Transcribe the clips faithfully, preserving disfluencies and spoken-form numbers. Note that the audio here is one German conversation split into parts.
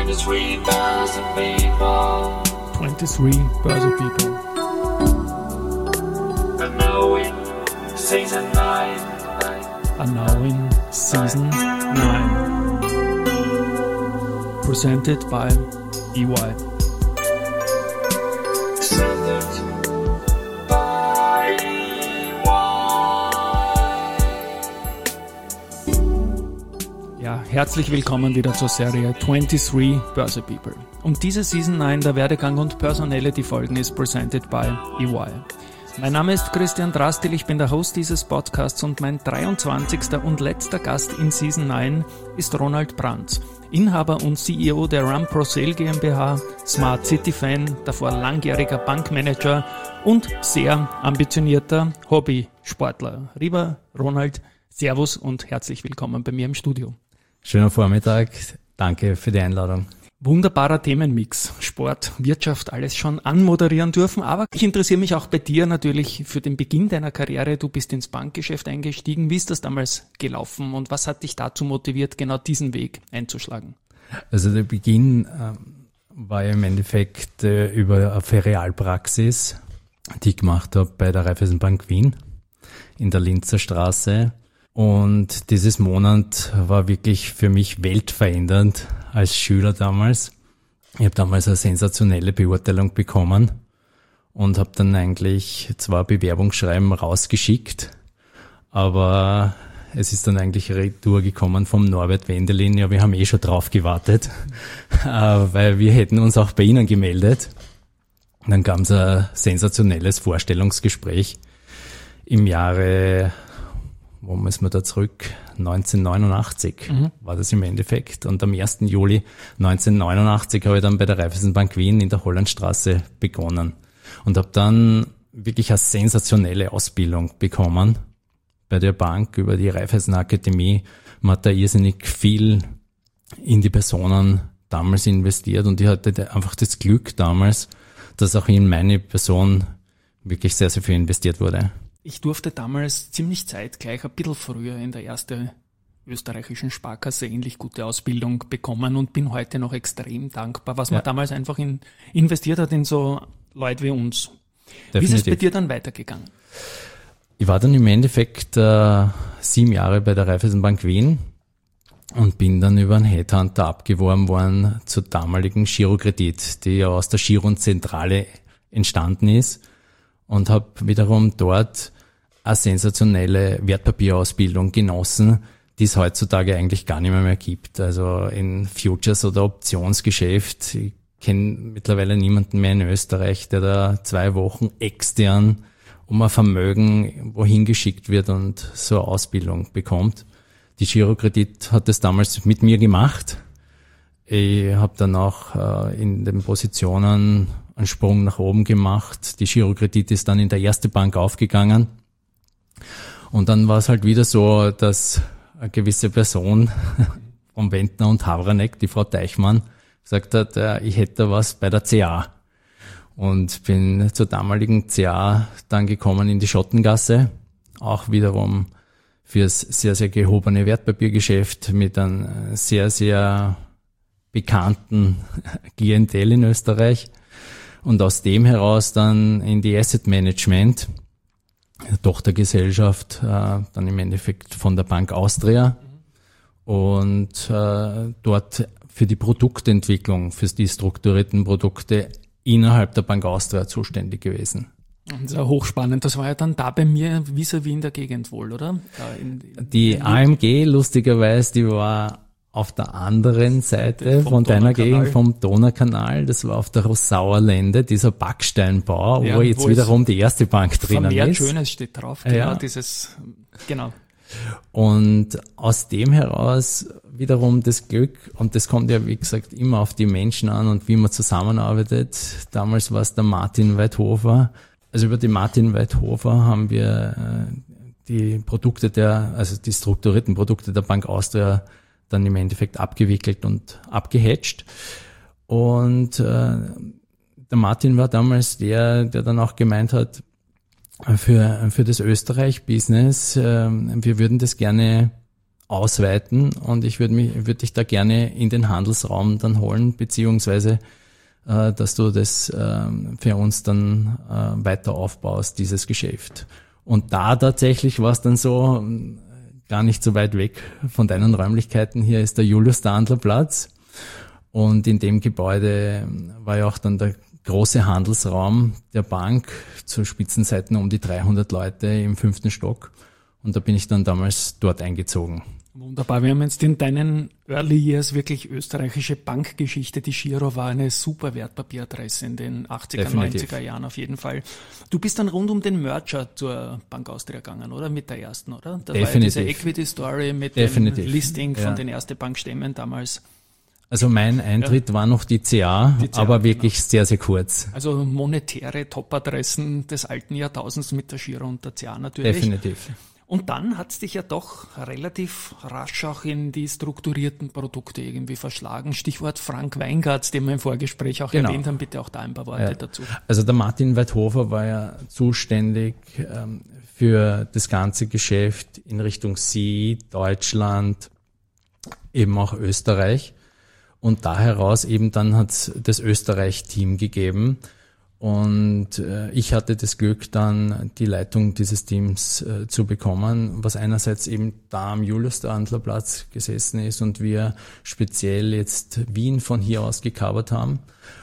twenty-three Börse People. twenty-three Börse People. And now in season nine. And now in season nine. Presented by E Y. Presented by E Y. Ja, herzlich willkommen wieder zur Serie twenty-three Börse People. Und diese Season nine, der Werdegang und Personality Folgen, ist presented by E Y. Mein Name ist Christian Drastil, ich bin der Host dieses Podcasts und mein dreiundzwanzigster und letzter Gast in Season nine ist Ronald Brandt, Inhaber und C E O der Run-Pro-Sale GmbH, Smart City Fan, davor langjähriger Bankmanager und sehr ambitionierter Hobbysportler. Lieber Ronald, Servus und herzlich willkommen bei mir im Studio. Schöner Vormittag, danke für die Einladung. Wunderbarer Themenmix, Sport, Wirtschaft, alles schon anmoderieren dürfen, aber ich interessiere mich auch bei dir natürlich für den Beginn deiner Karriere. Du bist ins Bankgeschäft eingestiegen. Wie ist das damals gelaufen und was hat dich dazu motiviert, genau diesen Weg einzuschlagen? Also der Beginn äh, war im Endeffekt äh, über eine Ferialpraxis, die ich gemacht habe bei der Raiffeisenbank Wien in der Linzer Straße. Und dieses Monat war wirklich für mich weltverändernd als Schüler damals. Ich habe damals eine sensationelle Beurteilung bekommen und habe dann eigentlich zwar Bewerbungsschreiben rausgeschickt, aber es ist dann eigentlich retour gekommen vom Norbert Wendelin. Ja, wir haben eh schon drauf gewartet, weil wir hätten uns auch bei Ihnen gemeldet. Und dann gab es ein sensationelles Vorstellungsgespräch im Jahre... Wo müssen wir da zurück? neunzehnhundertneunundachtzig mhm. war das im Endeffekt. Und am ersten Juli neunzehnhundertneunundachtzig habe ich dann bei der Raiffeisenbank Wien in der Hollandstraße begonnen. Und habe dann wirklich eine sensationelle Ausbildung bekommen bei der Bank über die Raiffeisenakademie. Man hat da irrsinnig viel in die Personen damals investiert. Und ich hatte einfach das Glück damals, dass auch in meine Person wirklich sehr, sehr viel investiert wurde. Ich durfte damals ziemlich zeitgleich, ein bisschen früher in der ersten österreichischen Sparkasse ähnlich gute Ausbildung bekommen und bin heute noch extrem dankbar, was man ja. damals einfach in, investiert hat in so Leute wie uns. Definitiv. Wie ist es bei dir dann weitergegangen? Ich war dann im Endeffekt äh, sieben Jahre bei der Raiffeisenbank Wien und bin dann über einen Headhunter abgeworben worden zur damaligen Girokredit, die ja aus der Gironzentrale entstanden ist. Und habe wiederum dort eine sensationelle Wertpapierausbildung genossen, die es heutzutage eigentlich gar nicht mehr, mehr gibt. Also in Futures- oder Optionsgeschäft. Ich kenne mittlerweile niemanden mehr in Österreich, der da zwei Wochen extern um ein Vermögen wohin geschickt wird und so eine Ausbildung bekommt. Die Girokredit hat das damals mit mir gemacht. Ich habe dann auch äh, in den Positionen einen Sprung nach oben gemacht. Die Girokredit ist dann in der Erste Bank aufgegangen. Und dann war es halt wieder so, dass eine gewisse Person vom Wendner und Havranek, die Frau Teichmann, gesagt hat, äh, ich hätte da was bei der C A. Und bin zur damaligen C A dann gekommen in die Schottengasse, auch wiederum fürs sehr, sehr gehobene Wertpapiergeschäft mit einem sehr, sehr bekannten Klientel in Österreich. Und aus dem heraus dann in die Asset Management, Tochtergesellschaft, äh, dann im Endeffekt von der Bank Austria und äh, dort für die Produktentwicklung, für die strukturierten Produkte innerhalb der Bank Austria zuständig gewesen. Das ist ja hochspannend. Das war ja dann da bei mir vis-à-vis in der Gegend wohl, oder? Da in, in die A M G, lustigerweise, die war auf der anderen Seite von deiner Gegend, vom Donaukanal, das war auf der Rossauer Lände, dieser Backsteinbau, ja, wo jetzt wo wiederum die Erste Bank drinnen ist. Schönes steht drauf, genau, ja. dieses, genau. Und aus dem heraus wiederum das Glück, und das kommt ja, wie gesagt, immer auf die Menschen an und wie man zusammenarbeitet. Damals war es der Martin Weidhofer. Also über den Martin Weidhofer haben wir die Produkte der, also die strukturierten Produkte der Bank Austria dann im Endeffekt abgewickelt und abgehatcht. Und äh, der Martin war damals der, der dann auch gemeint hat, für für das Österreich-Business, äh, wir würden das gerne ausweiten und ich würde mich, würde dich da gerne in den Handelsraum dann holen, beziehungsweise äh, dass du das äh, für uns dann äh, weiter aufbaust, dieses Geschäft. Und da tatsächlich war es dann so, gar nicht so weit weg von deinen Räumlichkeiten. Hier ist der Julius-Dandler-Platz und in dem Gebäude war ja auch dann der große Handelsraum der Bank, zu Spitzenzeiten um die dreihundert Leute im fünften Stock und da bin ich dann damals dort eingezogen. Wunderbar, wir haben jetzt in deinen Early Years wirklich österreichische Bankgeschichte. Die Giro war eine super Wertpapieradresse in den achtziger, Definitiv. neunziger Jahren auf jeden Fall. Du bist dann rund um den Merger zur Bank Austria gegangen, oder? Mit der ersten, oder? Das Definitiv. war ja diese Equity-Story mit Definitiv. dem Listing von Ja. den Erste Bankstämmen damals. Also mein Eintritt ja. war noch die C A, Die C A, aber wirklich genau. sehr, sehr kurz. Also monetäre Top-Adressen des alten Jahrtausends mit der Giro und der C A natürlich. Definitiv. Und dann hat's dich ja doch relativ rasch auch in die strukturierten Produkte irgendwie verschlagen. Stichwort Frank Weingartz, den wir im Vorgespräch auch Genau. erwähnt haben. Bitte auch da ein paar Worte Ja. dazu. Also der Martin Weidhofer war ja zuständig ähm, für das ganze Geschäft in Richtung Sie, Deutschland, eben auch Österreich. Und da heraus eben dann hat's das Österreich-Team gegeben. Und äh, ich hatte das Glück, dann die Leitung dieses Teams äh, zu bekommen, was einerseits eben da am Julius-Dandler-Platz gesessen ist und wir speziell jetzt Wien von hier aus gecovert haben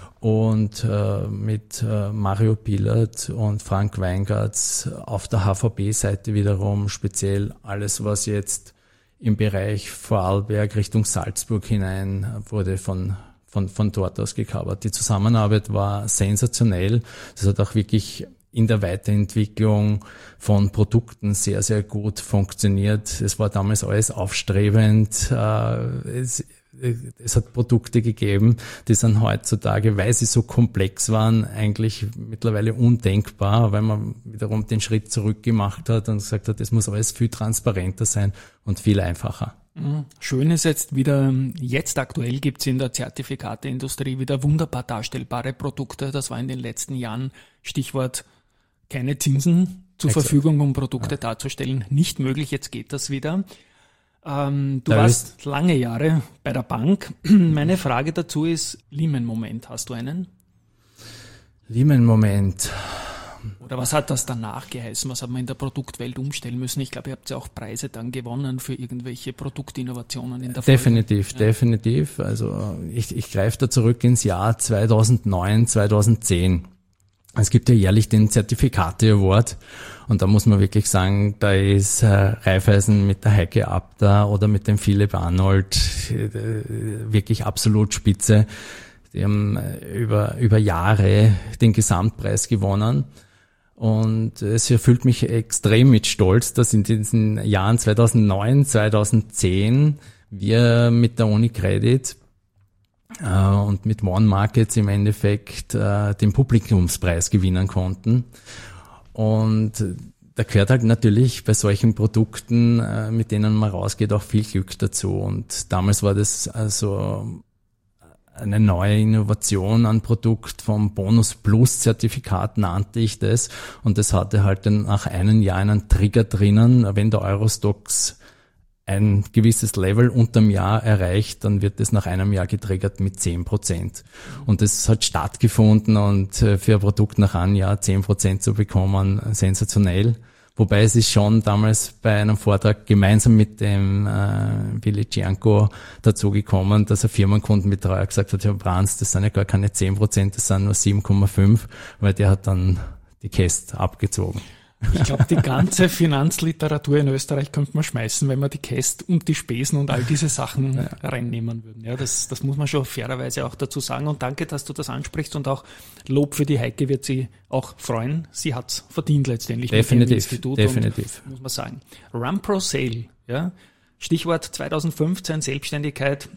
und äh, mit äh, Mario Pillert und Frank Weingartz auf der H V B-Seite wiederum speziell alles, was jetzt im Bereich Vorarlberg Richtung Salzburg hinein wurde von Von, von dort aus gecovert. Die Zusammenarbeit war sensationell. Das hat auch wirklich in der Weiterentwicklung von Produkten sehr, sehr gut funktioniert. Es war damals alles aufstrebend. Es, es hat Produkte gegeben, die sind heutzutage, weil sie so komplex waren, eigentlich mittlerweile undenkbar, weil man wiederum den Schritt zurück gemacht hat und gesagt hat, es muss alles viel transparenter sein und viel einfacher. Schön ist jetzt wieder, jetzt aktuell gibt's in der Zertifikateindustrie wieder wunderbar darstellbare Produkte. Das war in den letzten Jahren, Stichwort keine Zinsen zur Exakt. Verfügung, um Produkte ja. darzustellen, nicht möglich. Jetzt geht das wieder. Ähm, du da warst lange Jahre bei der Bank. Meine Frage dazu ist, Lehman-Moment, hast du einen? Lehman-Moment. Oder was hat das danach geheißen? Was hat man in der Produktwelt umstellen müssen? Ich glaube, ihr habt ja auch Preise dann gewonnen für irgendwelche Produktinnovationen in der Folge. Definitiv, ja. definitiv. Also ich, ich greife da zurück ins Jahr zweitausendneun, zweitausendzehn. Es gibt ja jährlich den Zertifikate Award und da muss man wirklich sagen, da ist äh, Raiffeisen mit der Heike Abda oder mit dem Philipp Arnold äh, wirklich absolut spitze. Die haben über, über Jahre den Gesamtpreis gewonnen. Und es erfüllt mich extrem mit Stolz, dass in diesen Jahren zweitausendneun, zweitausendzehn wir mit der UniCredit äh, und mit One Markets im Endeffekt äh, den Publikumspreis gewinnen konnten. Und da gehört halt natürlich bei solchen Produkten, äh, mit denen man rausgeht, auch viel Glück dazu. Und damals war das also eine neue Innovation an Produkt vom Bonus Plus Zertifikat nannte ich das und das hatte halt dann nach einem Jahr einen Trigger drinnen, wenn der Eurostoxx ein gewisses Level unterm Jahr erreicht, dann wird das nach einem Jahr getriggert mit zehn Prozent. Und das hat stattgefunden und für ein Produkt nach einem Jahr zehn Prozent zu bekommen, sensationell. Wobei es ist schon damals bei einem Vortrag gemeinsam mit dem äh, Willi Cianco dazu gekommen, dass ein Firmenkundenbetreuer gesagt hat, Herr Brands, das sind ja gar keine zehn Prozent, das sind nur sieben Komma fünf, weil der hat dann die Käst abgezogen. Ich glaube, die ganze Finanzliteratur in Österreich könnte man schmeißen, wenn man die Käst und die Spesen und all diese Sachen ja. reinnehmen würden. Ja, das, das muss man schon fairerweise auch dazu sagen. Und danke, dass du das ansprichst und auch Lob für die Heike wird sie auch freuen. Sie hat's verdient letztendlich. Definitiv, mit dem Institut definitiv. Und, muss man sagen. Rampro Sale, ja. Stichwort zweitausendfünfzehn, Selbstständigkeit.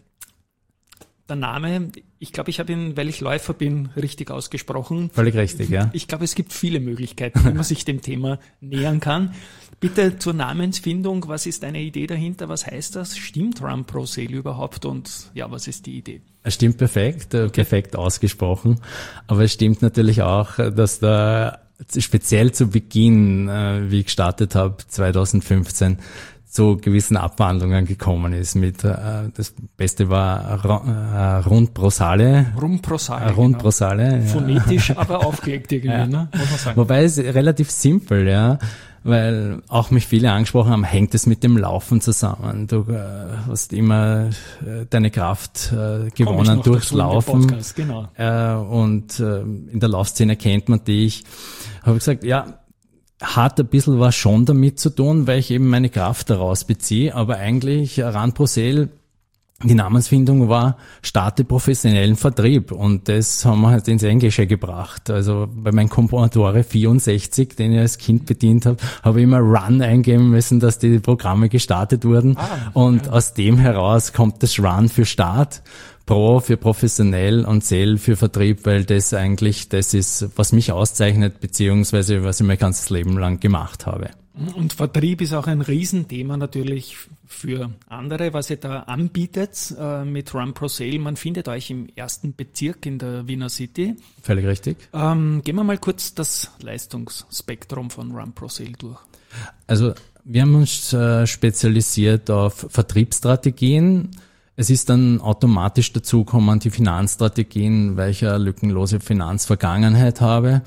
Der Name, ich glaube, ich habe ihn, weil ich Läufer bin, richtig ausgesprochen. Völlig richtig, ja. Ich glaube, es gibt viele Möglichkeiten, wie man sich dem Thema nähern kann. Bitte zur Namensfindung, was ist deine Idee dahinter? Was heißt das? Stimmt Rampro Sale überhaupt? Und ja, was ist die Idee? Es stimmt perfekt, okay. perfekt ausgesprochen. Aber es stimmt natürlich auch, dass da speziell zu Beginn, wie ich gestartet habe, zweitausendfünfzehn, zu gewissen Abwandlungen gekommen ist. Mit äh, das Beste war äh, Rundprosale. Rumprosale. Rundprosale. Genau. Ja. Phonetisch, aber aufgelegt irgendwie, Ja. ne? Muss man sagen. Wobei es relativ simpel, ja, weil auch mich viele angesprochen haben, hängt es mit dem Laufen zusammen. Du äh, hast immer äh, deine Kraft äh, gewonnen durchs Laufen. Podcast, genau. Äh, und äh, in der Laufszene kennt man dich. Habe ich gesagt, ja, hat ein bisschen was schon damit zu tun, weil ich eben meine Kraft daraus beziehe, aber eigentlich Rand Procel, die Namensfindung war, starte professionellen Vertrieb, und das haben wir halt ins Englische gebracht. Also bei meinem Commodore vierundsechzig, den ich als Kind bedient habe, habe ich immer Run eingeben müssen, dass die Programme gestartet wurden. Ah, und ja. Aus dem heraus kommt das Run für Start, Pro für professionell und Sale für Vertrieb, weil das eigentlich das ist, was mich auszeichnet, beziehungsweise was ich mein ganzes Leben lang gemacht habe. Und Vertrieb ist auch ein Riesenthema natürlich für andere, was ihr da anbietet äh, mit Run Procel. Man findet euch im ersten Bezirk in der Wiener City. Völlig richtig. Ähm, gehen wir mal kurz das Leistungsspektrum von Run Procel durch. Also wir haben uns äh, spezialisiert auf Vertriebsstrategien. Es ist dann automatisch dazugekommen, die Finanzstrategien, weil ich eine lückenlose Finanzvergangenheit habe.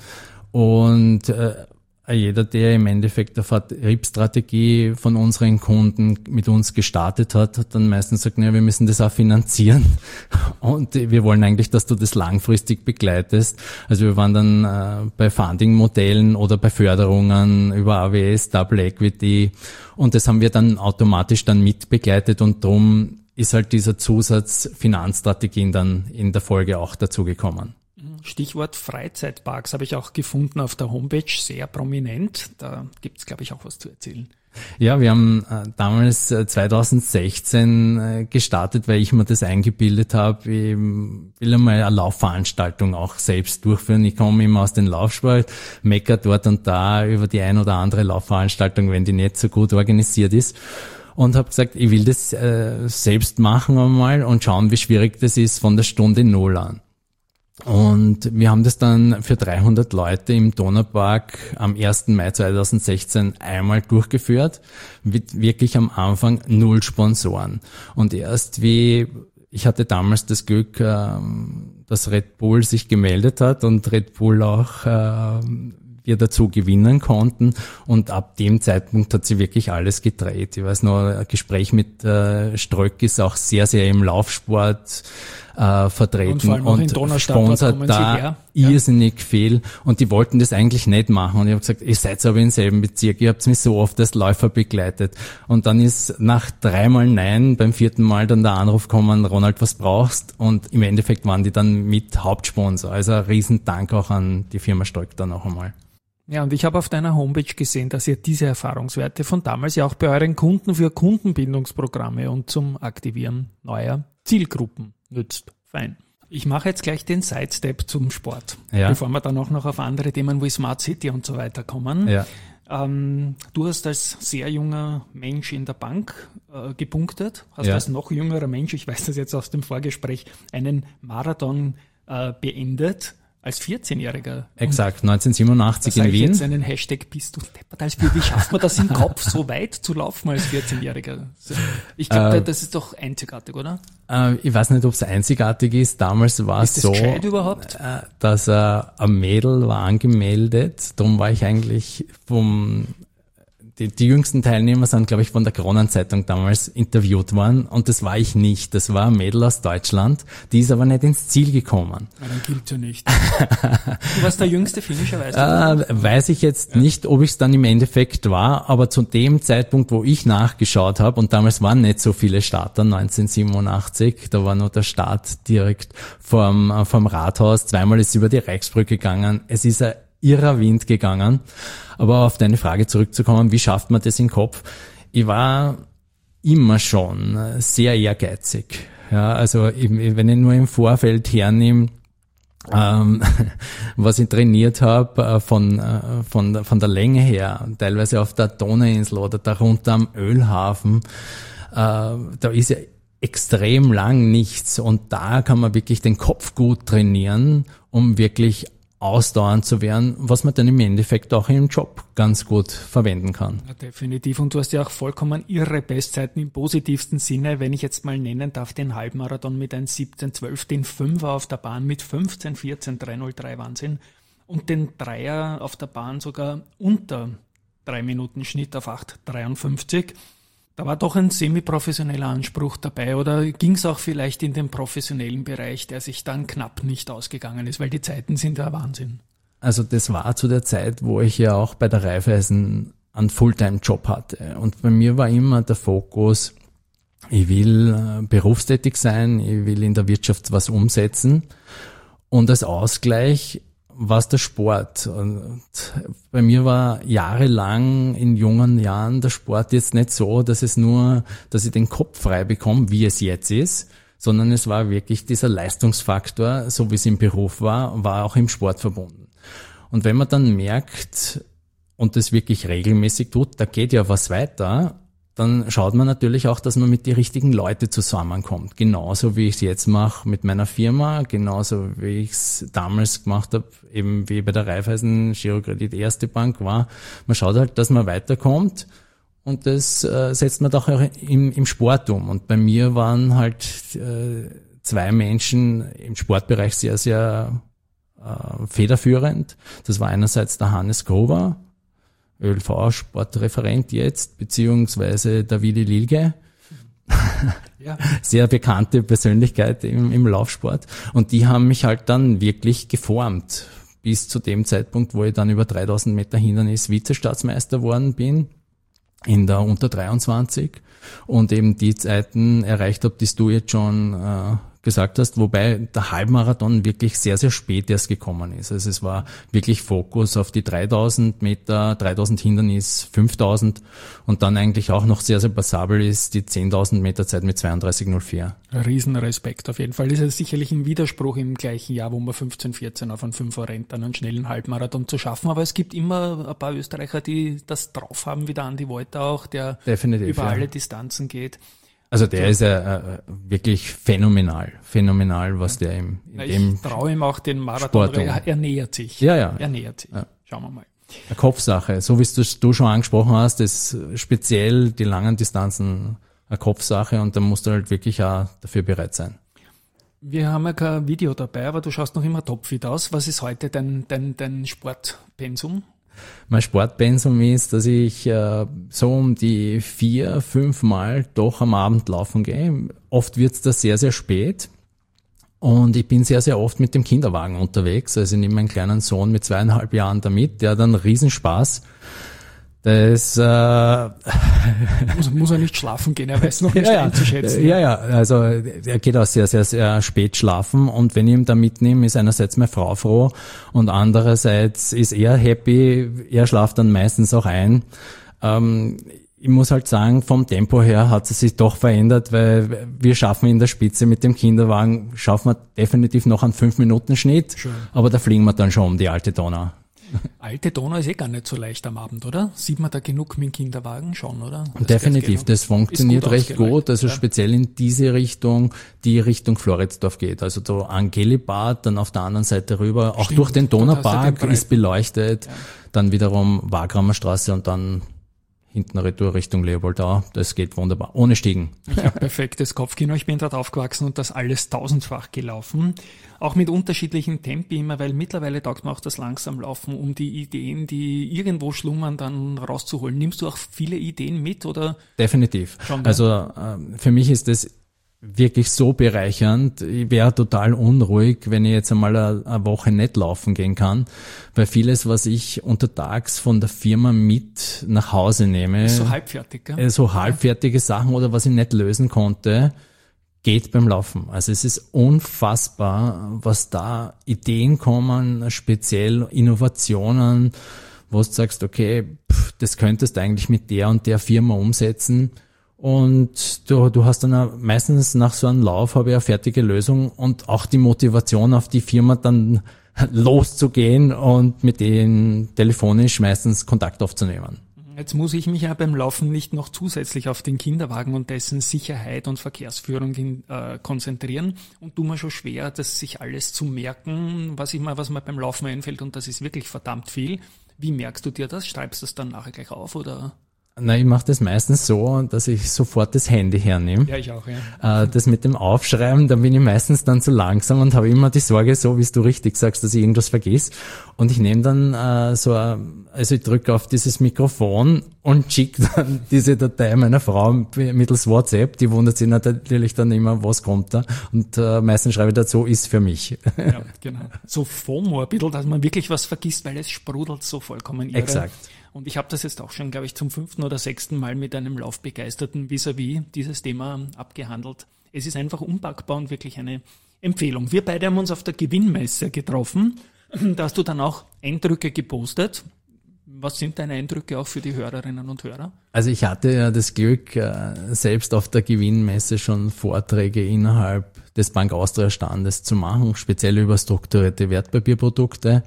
Und äh, jeder, der im Endeffekt eine Vertriebsstrategie von unseren Kunden mit uns gestartet hat, hat dann meistens gesagt, naja, wir müssen das auch finanzieren. Und wir wollen eigentlich, dass du das langfristig begleitest. Also wir waren dann äh, bei Funding-Modellen oder bei Förderungen über A W S, Double Equity. Und das haben wir dann automatisch dann mitbegleitet, und drum ist halt dieser Zusatz Finanzstrategien dann in der Folge auch dazugekommen. Stichwort Freizeitparks habe ich auch gefunden auf der Homepage, sehr prominent. Da gibt es, glaube ich, auch was zu erzählen. Ja, wir haben äh, damals äh, zwanzig sechzehn äh, gestartet, weil ich mir das eingebildet habe. Ich will einmal eine Laufveranstaltung auch selbst durchführen. Ich komme immer aus dem Laufsport, mecker dort und da über die ein oder andere Laufveranstaltung, wenn die nicht so gut organisiert ist. Und habe gesagt, ich will das äh, selbst machen einmal und schauen, wie schwierig das ist von der Stunde Null an. Und wir haben das dann für dreihundert Leute im Donaupark am ersten Mai zweitausendsechzehn einmal durchgeführt, mit wirklich am Anfang null Sponsoren. Und erst wie, ich hatte damals das Glück, dass Red Bull sich gemeldet hat und Red Bull auch wir dazu gewinnen konnten, und ab dem Zeitpunkt hat sie wirklich alles gedreht. Ich weiß noch, ein Gespräch mit äh, Ströck ist auch sehr, sehr im Laufsport äh, vertreten und, und sponsert da ja. irrsinnig viel, und die wollten das eigentlich nicht machen, und ich habe gesagt, ihr seid aber im selben Bezirk, ihr habt mich so oft als Läufer begleitet, und dann ist nach dreimal Nein beim vierten Mal dann der Anruf gekommen, Ronald, was brauchst, und im Endeffekt waren die dann mit Hauptsponsor, also ein Riesendank auch an die Firma Ströck da noch einmal. Ja, und ich habe auf deiner Homepage gesehen, dass ihr diese Erfahrungswerte von damals ja auch bei euren Kunden für Kundenbindungsprogramme und zum Aktivieren neuer Zielgruppen nützt. Fein. Ich mache jetzt gleich den Sidestep zum Sport, ja. bevor wir dann auch noch auf andere Themen wie Smart City und so weiter kommen. Ja. Ähm, du hast als sehr junger Mensch in der Bank äh, gepunktet, hast ja. als noch jüngerer Mensch, ich weiß das jetzt aus dem Vorgespräch, einen Marathon äh, beendet. Als vierzehnjähriger. Exakt, neunzehnhundertsiebenundachtzig in Wien. Ich jetzt einen Hashtag bist du deppert als Wie schafft man das im Kopf, so weit zu laufen als vierzehnjähriger? Ich glaube, äh, das ist doch einzigartig, oder? Äh, ich weiß nicht, ob es einzigartig ist. Damals war es so, gescheit überhaupt? Äh, dass äh, ein Mädel war angemeldet. Darum war ich eigentlich vom... Die, die jüngsten Teilnehmer sind, glaube ich, von der Kronenzeitung damals interviewt worden, und das war ich nicht. Das war ein Mädel aus Deutschland, die ist aber nicht ins Ziel gekommen. Ja, dann gilt ja nicht. Du warst der jüngste Finisher, weißt du? Äh, weiß ich jetzt ja. nicht, ob ich es dann im Endeffekt war, aber zu dem Zeitpunkt, wo ich nachgeschaut habe, und damals waren nicht so viele Starter, neunzehnhundertsiebenundachtzig, da war nur der Start direkt vom, vom Rathaus, zweimal ist über die Reichsbrücke gegangen, es ist ein irrer Wind gegangen. Aber auf deine Frage zurückzukommen, wie schafft man das im Kopf? Ich war immer schon sehr ehrgeizig. Ja, also wenn ich nur im Vorfeld hernehme, ähm, was ich trainiert habe, von, von, von der Länge her, teilweise auf der Donauinsel oder darunter am Ölhafen, äh, da ist ja extrem lang nichts, und da kann man wirklich den Kopf gut trainieren, um wirklich ausdauernd zu werden, was man dann im Endeffekt auch im Job ganz gut verwenden kann. Ja, definitiv. Und du hast ja auch vollkommen irre Bestzeiten im positivsten Sinne. Wenn ich jetzt mal nennen darf, den Halbmarathon mit eins siebzehn zwölf, den Fünfer auf der Bahn mit fünfzehn vierzehn drei null drei Wahnsinn und den Dreier auf der Bahn sogar unter drei Minuten Schnitt auf acht dreiundfünfzig. Da war doch ein semi-professioneller Anspruch dabei, oder ging es auch vielleicht in den professionellen Bereich, der sich dann knapp nicht ausgegangen ist, weil die Zeiten sind ja Wahnsinn. Also das war zu der Zeit, wo ich ja auch bei der Raiffeisen einen Fulltime-Job hatte. Und bei mir war immer der Fokus, ich will äh, berufstätig sein, ich will in der Wirtschaft was umsetzen. Und als Ausgleich war es der Sport. Und bei mir war jahrelang in jungen Jahren der Sport jetzt nicht so, dass es nur, dass ich den Kopf frei bekomme, wie es jetzt ist, sondern es war wirklich dieser Leistungsfaktor, so wie es im Beruf war, war auch im Sport verbunden. Und wenn man dann merkt und das wirklich regelmäßig tut, da geht ja was weiter, dann schaut man natürlich auch, dass man mit den richtigen Leuten zusammenkommt. Genauso wie ich es jetzt mache mit meiner Firma, genauso wie ich es damals gemacht habe, eben wie bei der Raiffeisen Girokredit Erste Bank war. Man schaut halt, dass man weiterkommt und das äh, setzt man doch auch im, im Sport um. Und bei mir waren halt äh, zwei Menschen im Sportbereich sehr, sehr äh, federführend. Das war einerseits der Hannes Gruber, Ö L V-Sportreferent jetzt, beziehungsweise der Willi Lilge, ja. Sehr bekannte Persönlichkeit im, im Laufsport. Und die haben mich halt dann wirklich geformt, bis zu dem Zeitpunkt, wo ich dann über dreitausend Meter Hindernis Vizestaatsmeister worden bin, in der unter dreiundzwanzig, und eben die Zeiten erreicht habe, die du jetzt schon äh, gesagt hast, wobei der Halbmarathon wirklich sehr, sehr spät erst gekommen ist. Also es war wirklich Fokus auf die dreitausend Meter, dreitausend Hindernis, fünftausend und dann eigentlich auch noch sehr, sehr passabel ist die zehntausend Meter Zeit mit zweiunddreißig null vier. Riesenrespekt auf jeden Fall. Das ist sicherlich ein Widerspruch im gleichen Jahr, wo man fünfzehn vierzehn auf einen Fünfer rennt, dann einen schnellen Halbmarathon zu schaffen. Aber es gibt immer ein paar Österreicher, die das drauf haben, wie der Andi Wolter auch, der Definitiv, über ja. alle Distanzen geht. Also der ist ja äh, wirklich phänomenal, phänomenal, was der im, in Na, dem ich traue ihm auch den Marathon, Sport um. er, er nähert sich. Ja, ja. Er nähert sich. Ja. Schauen wir mal. Eine Kopfsache, so wie du, du schon angesprochen hast, ist speziell die langen Distanzen eine Kopfsache und da musst du halt wirklich auch dafür bereit sein. Wir haben ja kein Video dabei, aber du schaust noch immer topfit aus. Was ist heute dein, dein, dein Sportpensum? Mein Sportpensum ist, dass ich äh, so um die vier, fünf Mal doch am Abend laufen gehe. Oft wird's da sehr, sehr spät. Und ich bin sehr, sehr oft mit dem Kinderwagen unterwegs. Also ich nehme meinen kleinen Sohn mit zweieinhalb Jahren da mit. Der hat einen Riesenspaß. Das äh, muss, muss er nicht schlafen gehen, er weiß noch nicht ja, einzuschätzen. Ja, ja, also er geht auch sehr, sehr, sehr spät schlafen und wenn ich ihn da mitnehme, ist einerseits meine Frau froh und andererseits ist er happy, er schlaft dann meistens auch ein. Ähm, ich muss halt sagen, vom Tempo her hat es sich doch verändert, weil wir schaffen in der Spitze mit dem Kinderwagen, schaffen wir definitiv noch einen fünf Minuten Schnitt, Schön. Aber da fliegen wir dann schon um die alte Donau. Alte Donau ist eh gar nicht so leicht am Abend, oder? Sieht man da genug mit dem Kinderwagen schon, oder? Das Definitiv, das funktioniert gut recht gut, also ja. Speziell in diese Richtung, die Richtung Floridsdorf geht, also so Angelibad, dann auf der anderen Seite rüber, auch Stimmt, durch den Donaupark den ist beleuchtet, ja. Dann wiederum Wagramer Straße und dann hinten Retour Richtung Leopoldau, das geht wunderbar, ohne Stiegen. Ich habe perfektes Kopfkino, ich bin dort aufgewachsen und das alles tausendfach gelaufen. Auch mit unterschiedlichen Tempi immer, weil mittlerweile taugt mir auch das Langsamlaufen, um die Ideen, die irgendwo schlummern, dann rauszuholen. Nimmst du auch viele Ideen mit, oder? Definitiv. Schon, also äh, für mich ist das wirklich so bereichernd. Ich wäre total unruhig, wenn ich jetzt einmal eine, eine Woche nicht laufen gehen kann, weil vieles, was ich untertags von der Firma mit nach Hause nehme, ist so halbfertig, gell? so halbfertige Sachen oder was ich nicht lösen konnte, geht beim Laufen. Also es ist unfassbar, was da Ideen kommen, speziell Innovationen, wo du sagst, okay, pff, das könntest du eigentlich mit der und der Firma umsetzen. Und du, du hast dann meistens nach so einem Lauf habe ich eine fertige Lösung und auch die Motivation auf die Firma dann loszugehen und mit denen telefonisch meistens Kontakt aufzunehmen. Jetzt muss ich mich ja beim Laufen nicht noch zusätzlich auf den Kinderwagen und dessen Sicherheit und Verkehrsführung hin, äh, konzentrieren und tu mir schon schwer, das sich alles zu merken, was ich mal, was mir beim Laufen einfällt, und das ist wirklich verdammt viel. Wie merkst du dir das? Schreibst du das dann nachher gleich auf oder? Na, ich mache das meistens so, dass ich sofort das Handy hernehme. Ja, ich auch, ja. Äh, das mit dem Aufschreiben, da bin ich meistens dann zu langsam und habe immer die Sorge, so wie du richtig sagst, dass ich irgendwas vergiss. Und ich nehme dann äh, so, also ich drücke auf dieses Mikrofon und schicke dann diese Datei meiner Frau mittels WhatsApp. Die wundert sich natürlich dann immer, was kommt da. Und äh, meistens schreibe ich dazu, ist für mich. Ja, genau. So FOMO ein bisschen, dass man wirklich was vergisst, weil es sprudelt so vollkommen irre. Exakt. Und ich habe das jetzt auch schon, glaube ich, zum fünften oder sechsten Mal mit einem Laufbegeisterten vis-à-vis dieses Thema abgehandelt. Es ist einfach unpackbar und wirklich eine Empfehlung. Wir beide haben uns auf der Gewinnmesse getroffen. Da hast du dann auch Eindrücke gepostet. Was sind deine Eindrücke auch für die Hörerinnen und Hörer? Also ich hatte ja das Glück, selbst auf der Gewinnmesse schon Vorträge innerhalb des Bank Austria Standes zu machen, speziell über strukturierte Wertpapierprodukte.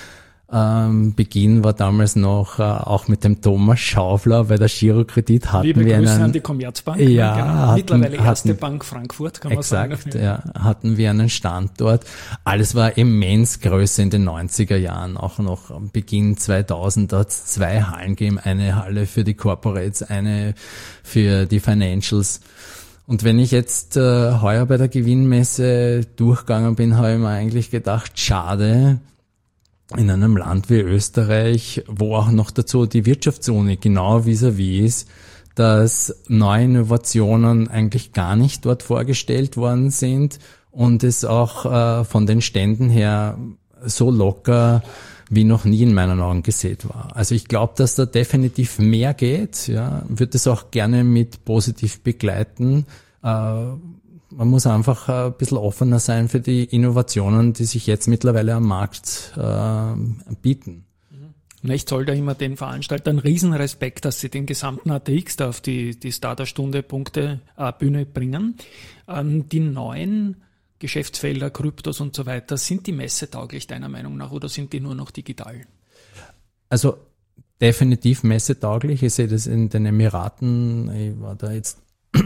Ähm, Beginn war damals noch äh, auch mit dem Thomas Schaufler bei der Girokredit hatten Liebe wir Grüße einen, an die Commerzbank. ja, genau. hatten, Mittlerweile erste hatten, Bank Frankfurt, kann exakt, man sagen. ja, hatten wir einen Standort. Alles war immens größer in den neunziger Jahren, auch noch am Beginn zweitausend, da hat es zwei Hallen gegeben, eine Halle für die Corporates, eine für die Financials. Und wenn ich jetzt äh, heuer bei der Gewinnmesse durchgegangen bin, habe ich mir eigentlich gedacht, schade, in einem Land wie Österreich, wo auch noch dazu die Wirtschaftsuni genau vis-à-vis ist, dass neue Innovationen eigentlich gar nicht dort vorgestellt worden sind und es auch äh, von den Ständen her so locker wie noch nie in meinen Augen gesehen war. Also ich glaube, dass da definitiv mehr geht, ja, würde es auch gerne mit positiv begleiten. Äh, Man muss einfach ein bisschen offener sein für die Innovationen, die sich jetzt mittlerweile am Markt äh, bieten. Ich zoll da immer den Veranstaltern Riesenrespekt, dass sie den gesamten A T X da auf die, die Starterstunde-Punkte äh, Bühne bringen. Ähm, die neuen Geschäftsfelder, Kryptos und so weiter, sind die messetauglich deiner Meinung nach oder sind die nur noch digital? Also definitiv messetauglich. Ich sehe das in den Emiraten. Ich war da jetzt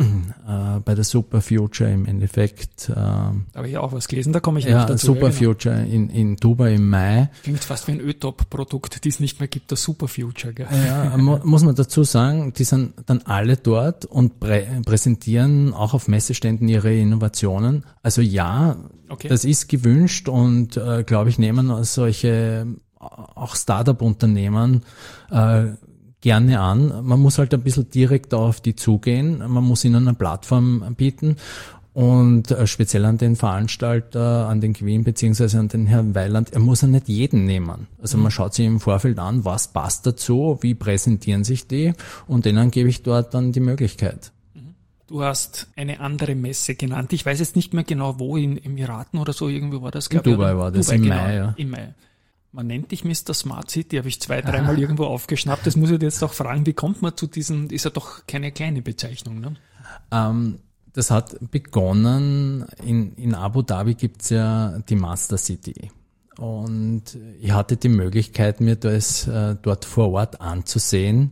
äh, bei der Super Future im Endeffekt. Äh, da habe ich auch was gelesen, da komme ich ja, nicht dazu. Super ja, genau. Future in, in Dubai im Mai. Klingt fast wie ein Ö-Top-Produkt, die es nicht mehr gibt, der Super Future. Gell? Ja, mu- muss man dazu sagen, die sind dann alle dort und prä- präsentieren auch auf Messeständen ihre Innovationen. Also ja, Okay. das ist gewünscht und äh, glaube ich, nehmen solche auch Startup-Unternehmen äh, gerne an. Man muss halt ein bisschen direkt auf die zugehen. Man muss ihnen eine Plattform bieten und äh, speziell an den Veranstalter, an den Queen beziehungsweise an den Herrn Weiland, er muss ja nicht jeden nehmen. Also man schaut sich im Vorfeld an, was passt dazu, wie präsentieren sich die und denen gebe ich dort dann die Möglichkeit. Du hast eine andere Messe genannt. Ich weiß jetzt nicht mehr genau, wo, in Emiraten oder so, irgendwo war das, glaube In ich. Dubai oder? war das, Dubai, im genau, Mai, ja. Im Mai. Man nennt dich Mister Smart City, habe ich zwei, dreimal irgendwo aufgeschnappt. Das muss ich dir jetzt auch fragen, wie kommt man zu diesem, ist ja doch keine kleine Bezeichnung, ne? Ähm, das hat begonnen, in, in Abu Dhabi gibt's ja die Master City. Und ich hatte die Möglichkeit, mir das äh, dort vor Ort anzusehen.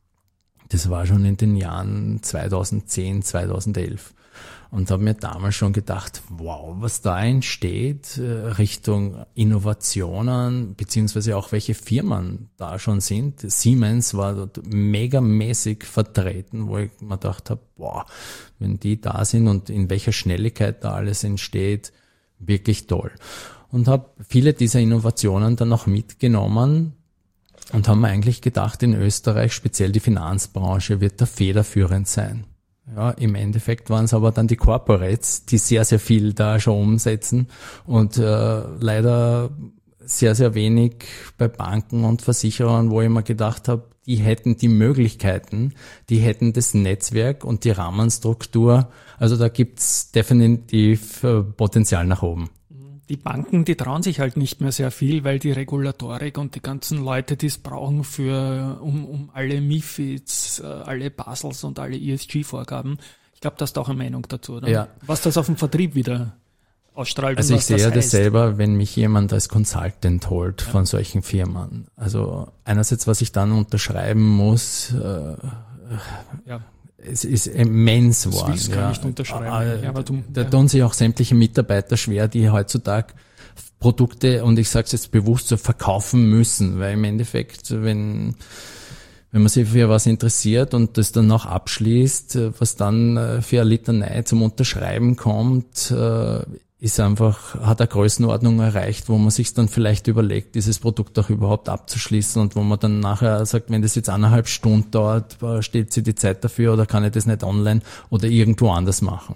Das war schon in den Jahren zweitausendzehn, zweitausendelf. Und habe mir damals schon gedacht, wow, was da entsteht äh, Richtung Innovationen, beziehungsweise auch welche Firmen da schon sind. Siemens war dort megamäßig vertreten, wo ich mir gedacht habe, wow, wenn die da sind und in welcher Schnelligkeit da alles entsteht, wirklich toll. Und habe viele dieser Innovationen dann auch mitgenommen und haben mir eigentlich gedacht, in Österreich, speziell die Finanzbranche, wird da federführend sein. Ja, im Endeffekt waren es aber dann die Corporates, die sehr, sehr viel da schon umsetzen und äh, leider sehr, sehr wenig bei Banken und Versicherern, wo ich mir gedacht habe, die hätten die Möglichkeiten, die hätten das Netzwerk und die Rahmenstruktur. Also da gibt's definitiv äh, Potenzial nach oben. Die Banken, die trauen sich halt nicht mehr sehr viel, weil die Regulatorik und die ganzen Leute, die es brauchen für, um, um alle MiFIDs, alle Basels und alle E S G-Vorgaben. Ich glaube, da hast du auch eine Meinung dazu, oder? Ja. Was das auf dem Vertrieb wieder ausstrahlt. Also und ich was sehe das ja das heißt. selber, wenn mich jemand als Consultant holt ja. von solchen Firmen. Also einerseits, was ich dann unterschreiben muss, äh, ja. es ist immens das geworden. Das kann ja. nicht unterschreiben. Aber, ja, aber du, da ja. tun sich auch sämtliche Mitarbeiter schwer, die heutzutage Produkte, und ich sage es jetzt bewusst, so verkaufen müssen, weil im Endeffekt, wenn wenn man sich für was interessiert und das dann noch abschließt, was dann für eine Litanei zum Unterschreiben kommt, ist einfach, hat eine Größenordnung erreicht, wo man sich dann vielleicht überlegt, dieses Produkt auch überhaupt abzuschließen, und wo man dann nachher sagt, wenn das jetzt eineinhalb Stunden dauert, steht sie die Zeit dafür oder kann ich das nicht online oder irgendwo anders machen.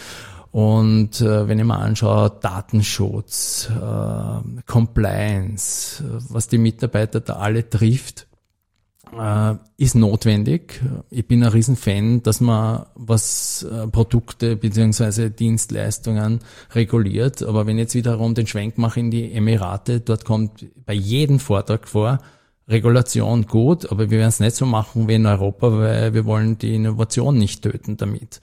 Und äh, wenn ich mir anschaue, Datenschutz, äh, Compliance, was die Mitarbeiter da alle trifft, äh, ist notwendig. Ich bin ein Riesenfan, dass man was äh, Produkte bzw. Dienstleistungen reguliert. Aber wenn ich jetzt wiederum den Schwenk mache in die Emirate, dort kommt bei jedem Vortrag vor, Regulation gut, aber wir werden es nicht so machen wie in Europa, weil wir wollen die Innovation nicht töten damit.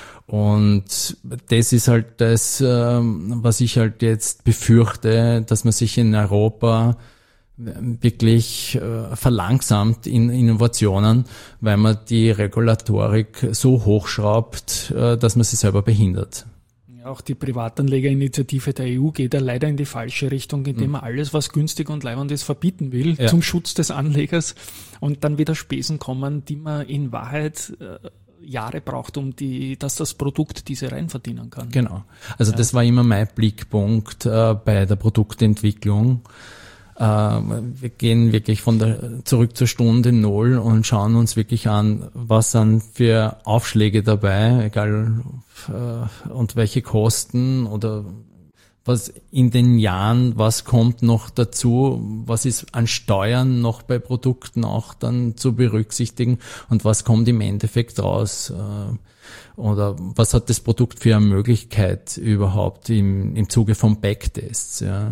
Und das ist halt das, was ich halt jetzt befürchte, dass man sich in Europa wirklich verlangsamt in Innovationen, weil man die Regulatorik so hochschraubt, dass man sie selber behindert. Ja, auch die Privatanlegerinitiative der E U geht ja leider in die falsche Richtung, indem man alles, was günstig und leibend ist, verbieten will, ja. zum Schutz des Anlegers, und dann wieder Spesen kommen, die man in Wahrheit Jahre braucht, um die, dass das Produkt diese rein verdienen kann. Genau. Also ja. das war immer mein Blickpunkt äh, bei der Produktentwicklung. Äh, wir gehen wirklich von der zurück zur Stunde Null und schauen uns wirklich an, was sind für Aufschläge dabei, egal äh, und welche Kosten oder was in den Jahren, was kommt noch dazu, was ist an Steuern noch bei Produkten auch dann zu berücksichtigen und was kommt im Endeffekt raus, oder was hat das Produkt für eine Möglichkeit überhaupt im, im Zuge von Backtests, ja.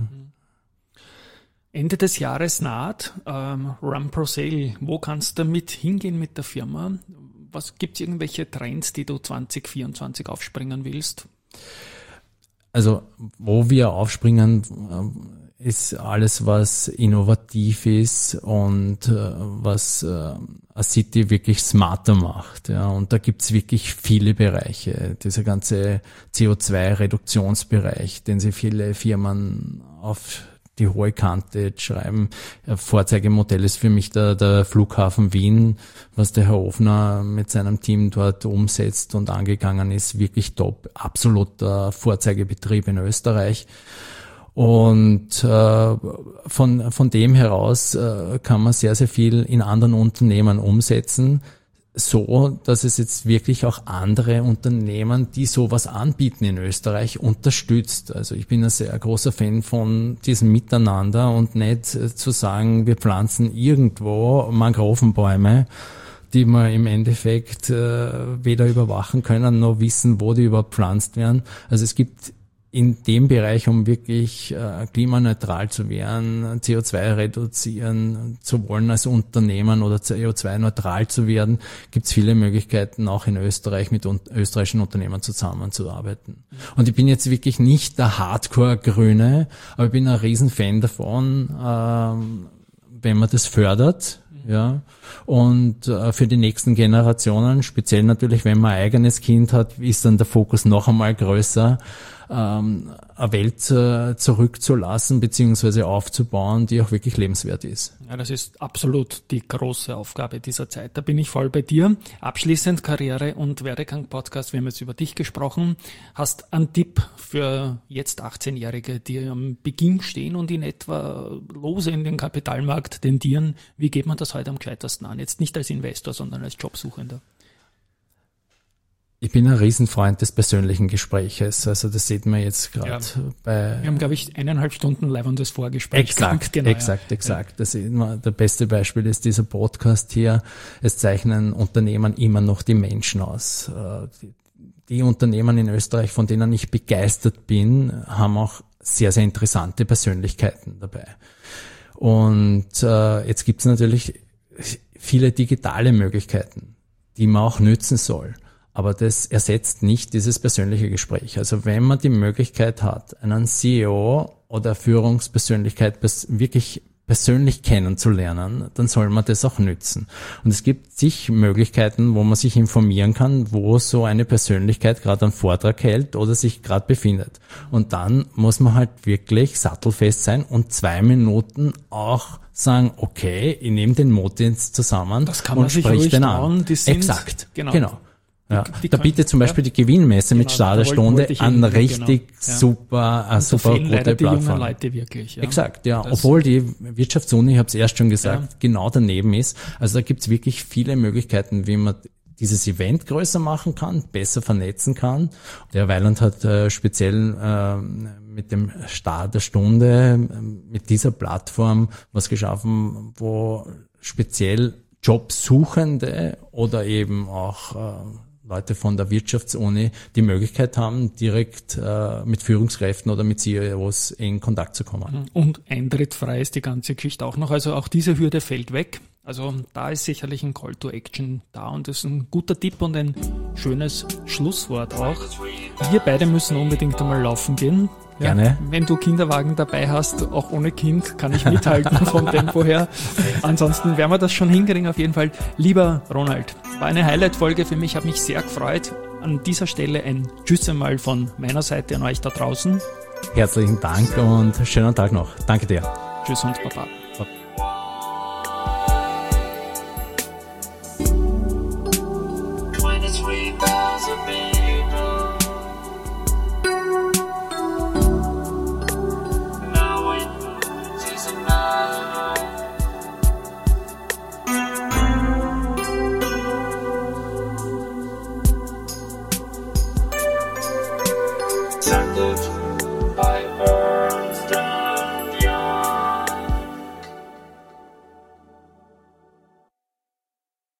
Ende des Jahres naht, ähm, Run Pro Sale, wo kannst du damit hingehen mit der Firma? Was gibt's irgendwelche Trends, die du zwanzig vierundzwanzig aufspringen willst? Also, wo wir aufspringen, ist alles, was innovativ ist und äh, was äh, eine City wirklich smarter macht. Ja. Und da gibt's wirklich viele Bereiche. Dieser ganze C O zwei Reduktionsbereich, den sich viele Firmen auf die hohe Kante schreiben. Vorzeigemodell ist für mich der, der Flughafen Wien, was der Herr Ofner mit seinem Team dort umsetzt und angegangen ist, wirklich top, absoluter Vorzeigebetrieb in Österreich. Und äh, von von dem heraus äh, kann man sehr, sehr viel in anderen Unternehmen umsetzen, so, dass es jetzt wirklich auch andere Unternehmen, die sowas anbieten in Österreich, unterstützt. Also ich bin ein sehr großer Fan von diesem Miteinander und nicht äh, zu sagen, wir pflanzen irgendwo Mangrovenbäume, die wir im Endeffekt äh, weder überwachen können, noch wissen, wo die überhaupt pflanzt werden. Also es gibt in dem Bereich, um wirklich äh, klimaneutral zu werden, C O zwei reduzieren zu wollen als Unternehmen oder C O zwei neutral zu werden, gibt es viele Möglichkeiten, auch in Österreich mit un- österreichischen Unternehmen zusammenzuarbeiten. Mhm. Und ich bin jetzt wirklich nicht der Hardcore-Grüne, aber ich bin ein Riesenfan davon, ähm, wenn man das fördert. Ja, und äh, für die nächsten Generationen, speziell natürlich, wenn man ein eigenes Kind hat, ist dann der Fokus noch einmal größer, ähm, eine Welt äh, zurückzulassen beziehungsweise aufzubauen, die auch wirklich lebenswert ist. Ja, das ist absolut die große Aufgabe dieser Zeit. Da bin ich voll bei dir. Abschließend Karriere- und Werdegang-Podcast. Wir haben jetzt über dich gesprochen. Hast einen Tipp für jetzt achtzehnjährige, die am Beginn stehen und in etwa lose in den Kapitalmarkt tendieren? Wie geht man das heute am gescheitersten an? Jetzt nicht als Investor, sondern als Jobsuchender. Ich bin ein Riesenfreund des persönlichen Gespräches. Also das sieht man jetzt gerade ja. bei... Wir haben, glaube ich, eineinhalb Stunden leibendes Vorgespräch. Exakt, genau, exakt, ja. exakt. Das ist immer, der beste Beispiel ist dieser Podcast hier. Es zeichnen Unternehmen immer noch die Menschen aus. Die, die Unternehmen in Österreich, von denen ich begeistert bin, haben auch sehr, sehr interessante Persönlichkeiten dabei. Und äh, jetzt gibt es natürlich viele digitale Möglichkeiten, die man auch nützen soll. Aber das ersetzt nicht dieses persönliche Gespräch. Also wenn man die Möglichkeit hat, einen C E O oder Führungspersönlichkeit wirklich persönlich kennenzulernen, dann soll man das auch nützen. Und es gibt zig Möglichkeiten, wo man sich informieren kann, wo so eine Persönlichkeit gerade einen Vortrag hält oder sich gerade befindet. Und dann muss man halt wirklich sattelfest sein und zwei Minuten auch sagen, okay, ich nehme den Moti jetzt zusammen das kann und man sich spreche ruhig den trauen, an. die sind, Exakt, genau. genau. Ja, die da können- bietet zum Beispiel ja. die Gewinnmesse mit Genau, Starterstunde da wollte ich an eben- richtig genau, ja. super, eine Da super fehlen leider gute die jungen Plattform. Leute wirklich. Ja. Exakt, ja. Das- Obwohl die Wirtschaftsuni, ich habe es erst schon gesagt, Ja. genau daneben ist. Also da gibt's wirklich viele Möglichkeiten, wie man dieses Event größer machen kann, besser vernetzen kann. Der Weiland hat äh, speziell äh, mit dem Start der Stunde, äh, mit dieser Plattform was geschaffen, wo speziell Jobsuchende oder eben auch äh, Leute von der Wirtschaftsuni die Möglichkeit haben, direkt äh, mit Führungskräften oder mit C E Os in Kontakt zu kommen. Und eintrittfrei ist die ganze Geschichte auch noch. Also auch diese Hürde fällt weg. Also da ist sicherlich ein Call to Action da und das ist ein guter Tipp und ein schönes Schlusswort auch. Wir beide müssen unbedingt einmal laufen gehen. Ja, Gerne. wenn du Kinderwagen dabei hast, auch ohne Kind, kann ich mithalten vom Tempo her. Ansonsten werden wir das schon hinkriegen auf jeden Fall. Lieber Ronald, war eine Highlight-Folge für mich, habe mich sehr gefreut. An dieser Stelle ein Tschüss einmal von meiner Seite an euch da draußen. Herzlichen Dank und schönen Tag noch. Danke dir. Tschüss und Baba. twenty-three thousand people. Now it is another. Time to